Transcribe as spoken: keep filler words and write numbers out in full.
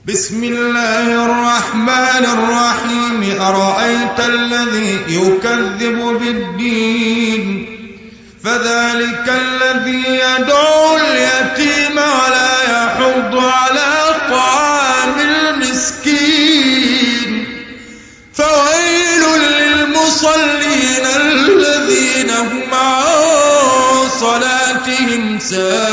بسم الله الرحمن الرحيم أرأيت الذي يكذب بالدين فذلك الذي يدعو اليتيم ولا يحض على طعام المسكين فويل للمصلين الذين هم عن صلاتهم ساهون